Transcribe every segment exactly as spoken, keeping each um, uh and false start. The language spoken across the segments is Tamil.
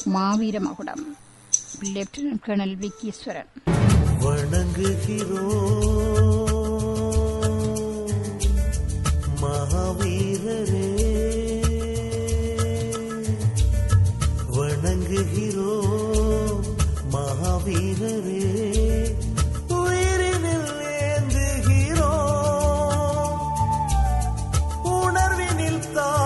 மாவீர மகுடம் லெப்டினன்ட் கர்னல் விக்கீஸ்வரன். வணங்குகிறோம் மகாவீரரே, வணங்குகிறோம் மகாவீரரே, உயிரினில் ஏந்துகிறோம், உணர்வினில்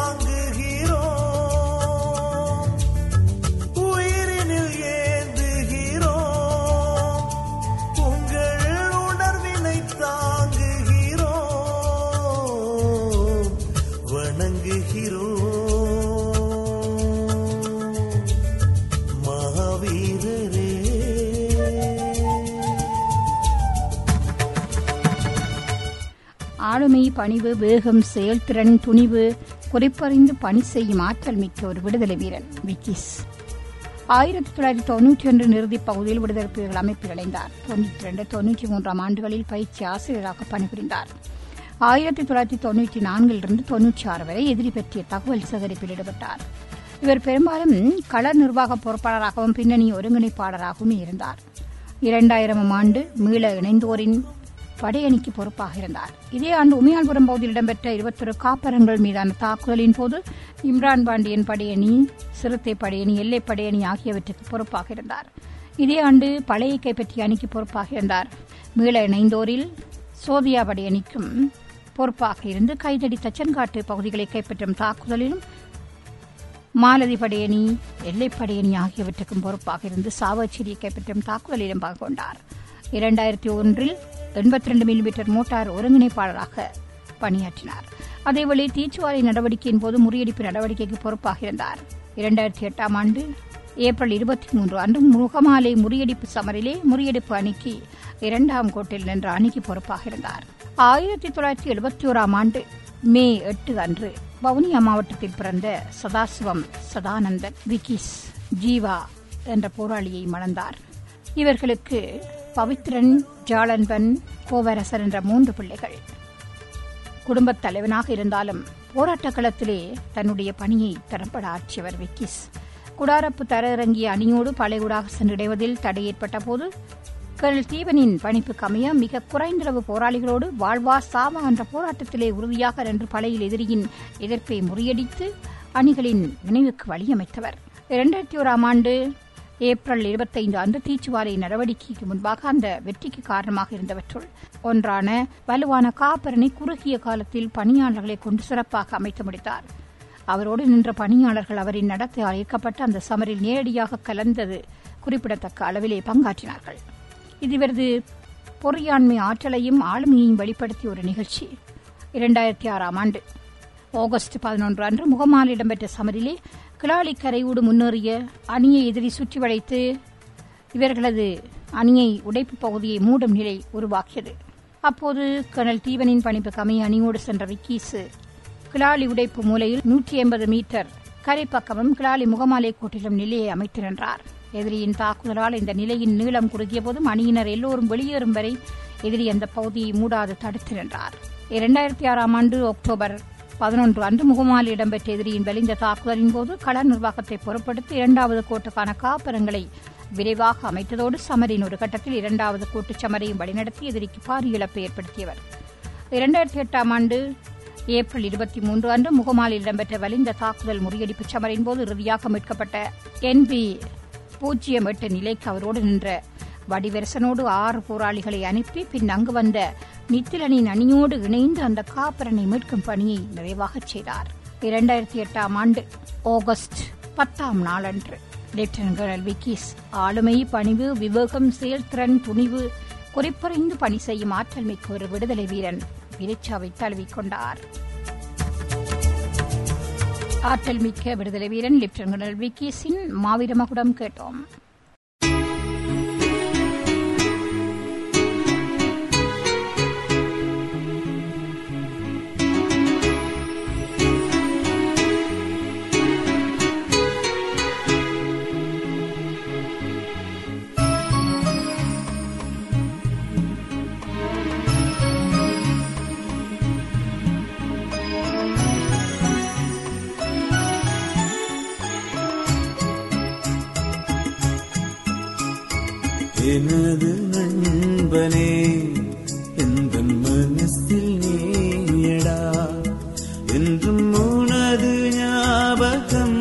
தாங்குகிறோம், உயிரினில் ஏந்துகிறோம், உங்கள் உணர்வினை தாங்குகிறோம், வணங்குகிறோம் மகாவீரரே. ஆளுமை, பணிவு, வேகம், செயல்திறன், துணிவு, குறிப்பறிந்து பணி செய்யும் ஆற்றல் மிக்க ஒரு விடுதலை வீரன் விக்கிஸ். ஆயிரத்தி தொள்ளாயிரத்தி தொன்னூற்றி ஒன்று இறுதிப் பகுதியில் விடுதலை புலிகள் அமைப்பில் இணைந்தார். தொன்னூற்றி இரண்டு தொன்னூற்றி மூன்றாம் ஆண்டுகளில் பயிற்சி ஆசிரியராக பணிபுரிந்தார். ஆயிரத்தி தொள்ளாயிரத்தி தொன்னூற்றி நான்கிலிருந்து தொன்னூற்றி ஆறு வரை எதிரி பற்றிய தகவல் சேகரிப்பில் ஈடுபட்டார். இவர் பெரும்பாலும் கள நிர்வாக பொறுப்பாளராகவும் பின்னணி ஒருங்கிணைப்பாளராகவும் இருந்தார். இரண்டாயிரம் ஆண்டு மீள இணைந்தோரின் படையணிக்கு பொறுப்பாக இருந்தார். இதே ஆண்டு உமையாள்புரம் பகுதியில் இடம்பெற்ற இருபத்தொரு காப்பரங்கள் மீதான தாக்குதலின் போது இம்ரான் பாண்டியன் படையணி, சிறுத்தை படையணி, எல்லை படையணி ஆகியவற்றுக்கு பொறுப்பாக இருந்தார். இதே ஆண்டு பழைய கைப்பற்றிய அணிக்கு பொறுப்பாக இருந்தார். மீள இணைந்தோரில் சோதியா படையணிக்கும் பொறுப்பாக இருந்து கைதடி தச்சன்காட்டு பகுதிகளை கைப்பற்றும் தாக்குதலிலும் மாலதி படையணி, எல்லைப்படையணி ஆகியவற்றுக்கும் பொறுப்பாக இருந்து சாவச்சேரியை கைப்பற்றும் தாக்குதலிலும் பங்கு கொண்டார். இரண்டாயிரத்தி ஒன்றில் எண்பத்தி ரெண்டு மில்லிமீட்டர் மோட்டார் ஒருங்கிணைப்பாளராக பணியாற்றினார். அதேவேளை தீச்சுவாலை நடவடிக்கையின் போது முறியடிப்பு நடவடிக்கைக்கு பொறுப்பாக இருந்தார். இரண்டாயிரத்தி எட்டாம் ஆண்டு ஏப்ரல் இருபத்தி மூன்று அன்று முகமாலை முறியடிப்பு சமரிலே முறியடிப்பு அணிக்கு இரண்டாம் கோட்டில் நின்ற அணிக்கு பொறுப்பாக இருந்தார். ஆயிரத்தி தொள்ளாயிரத்தி எழுபத்தி ஓராம் ஆண்டு மே எட்டு அன்று வவுனியா மாவட்டத்தில் பிறந்த சதாசிவம் சதானந்தன் விக்கிஸ் ஜீவா என்ற போராளியை மணந்தார். இவர்களுக்கு பவித்ரன், ஜாலன்பன், கோவரசன் என்ற மூன்று பிள்ளைகள். குடும்பத் தலைவனாக இருந்தாலும் போராட்டக் களத்திலே தன்னுடைய பணியை திறம்பட ஆற்றியவர் விக்கிஸ். குடாரப்பு தரையிறங்கிய அணியோடு பழையகுடாக சென்றடைவதில் தடை ஏற்பட்ட போது கர்னல் தீவனின் பணிப்புக்கு அமைய மிக குறைந்தளவு போராளிகளோடு வாழ்வா சாவா என்ற போராட்டத்திலே உறுதியாக நின்று பழையில் எதிரியின் எதிர்ப்பை முறியடித்து அணிகளின் நினைவுக்கு வழியமைத்தவர். இரண்டாயிரத்தி ஓராம் ஆண்டு ஏப்ரல் இருபத்தைந்து அன்று தீச்சுவாலை நடவடிக்கைக்கு முன்பாக அந்த வெற்றிக்கு காரணமாக இருந்தவற்றுள் ஒன்றான வலுவான காப்பரணை குறுகிய காலத்தில் பணியாளர்களை கொண்டு சிறப்பாக அமைத்து முடித்தார். அவரோடு நின்ற பணியாளர்கள் அவரின் நடத்தையால் ஈர்க்கப்பட்டு அந்த சமரில் நேரடியாக கலந்தது குறிப்பிடத்தக்க அளவிலே பங்காற்றினார்கள். இது இவரது பொறியாண்மை ஆற்றலையும் ஆளுமையையும் வெளிப்படுத்திய ஒரு நிகழ்ச்சி. இரண்டாயிரத்தி ஆறாம் ஆண்டு ஆகஸ்ட் பதினொன்று அன்று முகமால் இடம்பெற்ற சமரிலே கிளாலி கரையோடு முன்னேறிய அணியை எதிரி சுற்றி வளைத்து இவர்களது அணியை உடைப்பு பகுதியை மூடும் நிலை உருவாக்கியது. அப்போது கர்னல் தீவனின் பணிப்புக்கு அமைய அணியோடு சென்ற விக்கீஸ் கிளாலி உடைப்பு மூலையில் நூற்றி எண்பது மீட்டர் கரைப்பக்கமும் கிளாலி முகமாலை கோட்டிலும் நிலையை அமைத்து நின்றார். எதிரியின் தாக்குதலால் இந்த நிலையின் நீளம் குறுகிய போதும் அணியினர் எல்லோரும் வெளியேறும் வரை எதிரி அந்த பகுதியை மூடாது தடுத்து நின்றார். இரண்டாயிரத்தி ஆறாம் ஆண்டு அக்டோபர் பதினொன்று அன்று முகமாலி இடம்பெற்ற எதிரியின் வலிந்த தாக்குதலின் போது கள நிர்வாகத்தை பொறுப்படுத்தி இரண்டாவது கோட்டுக்கான காப்பரங்களை விரைவாக அமைத்ததோடு சமரின் ஒரு கட்டத்தில் இரண்டாவது கோட்டு சமரையும் வழிநடத்தி எதிரிக்கு பாரிய இழப்பை ஏற்படுத்தியவர். இரண்டாயிரத்தி எட்டாம் ஆண்டு ஏப்ரல் இருபத்தி மூன்று அன்று முகமாலில் இடம்பெற்ற வலிந்த தாக்குதல் முறியடிப்பு சமரின் போது இறுதியாக மீட்கப்பட்ட என் பி பூஜ்ஜியம் எட்டு நிலைக்கு அவரோடு நின்ற வடிவரசனோடு ஆறு போராளிகளை அனுப்பி பின் அங்கு வந்த நித்திலனின் அணியோடு இணைந்து அந்த காப்பரனை மீட்கும் பணியை நிறைவாகச் செய்தார். இரண்டாயிரத்தி எட்டாம் ஆண்டு ஆகஸ்ட் பத்தாம் நாளன்று லெப்டினன்ட் கர்னல் விக்கிஸ் ஆளுமை, பணிவு, விவேகம், செயல்திறன், துணிவு, குறிப்பறிந்து பணி செய்யும் ஆற்றல் மிக்க ஒரு விடுதலை வீரன் விரிச்சாவை தழுவிக்கொண்டார். ஆற்றல் மிக்க விடுதலை வீரன் லெப்டினன்ட் கர்னல் விக்கிஸின் மாவீர மகுடம் கேட்டோம். எனது நண்பனே எந்த மனசில் நீயடா என்றும் உனது ஞாபகம்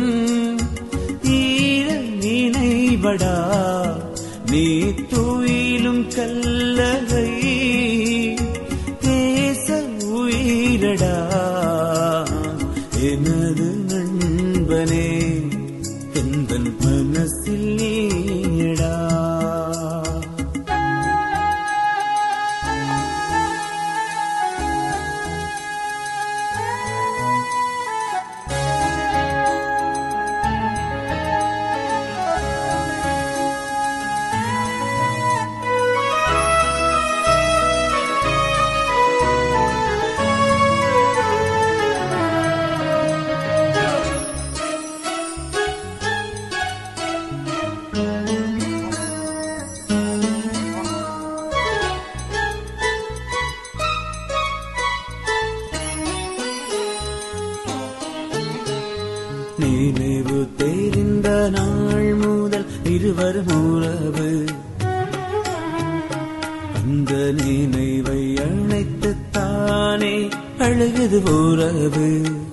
ஈர நினைவடா நீ துயிலும் கல்லகை தேச உயிரடா எனது நண்பனே எந்தன் மனசில் நீயடா நினைவு தெரிந்த நாள் முதல் இருவரும் உறவு அந்த நினைவை அழைத்துத்தானே அழுகுது உறவு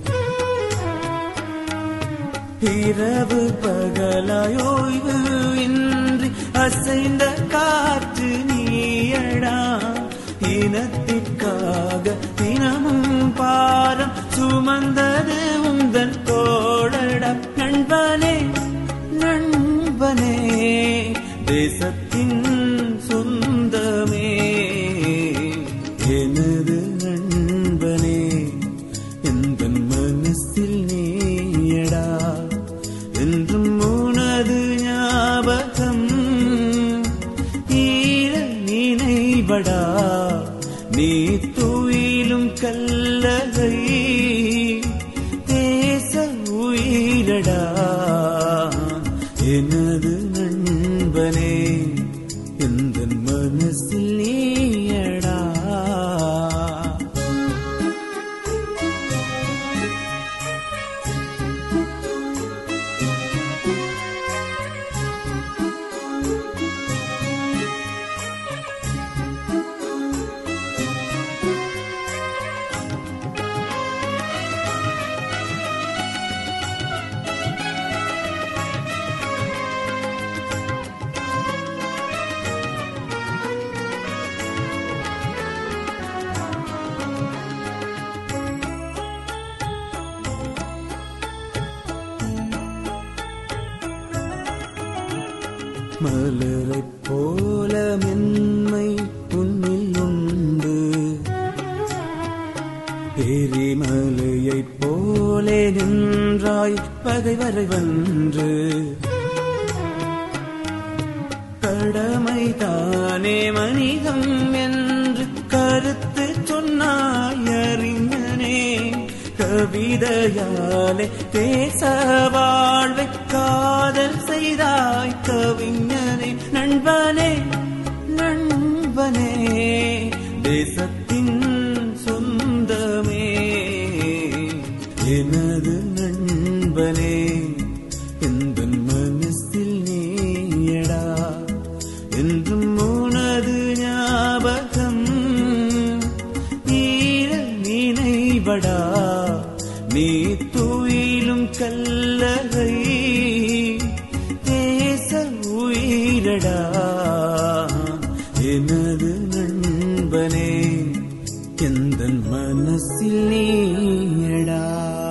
இரவு பகலாயோய்வு இன்றி அசைந்த காற்று நீயடா இனத்திற்காக தினமும் பாரம் சுமந்தது உந்தன் தோழடா நண்பனே நண்பனே தேசத்தின் சொந்தமே எனது நண்பனே எந்தன் மனசில் நீயடா என்றும் உனது ஞாபகம் ஈர நினைவடா நீ துயிலும் கல்லகை தேச உயிரடா எனது நண்பனே எந்தன் மனசில் நீயடா மலரைப் போல மென்மை உன்னில் உண்டு எரிமலையைப் போலே நின்றாய் பகைவரை வென்று கடமைதானே மனிதம் என்று கருத்து சொன்னாய் அறிஞனே கவிதையாலே தேச வாழ்வை காதல் செய்தாய் கவிஞனே நண்பனே நண்பனே தேசத்தின் சொந்தமே எனது நண்பனே எந்தன் மனசில் நீயடா என்றும் உனது ஞாபகம் ஈர நினைவடா நீ துயிலும் கல்லகை தேச உயிரடா எனது நண்பனே எந்தன் மனசில் நீயடா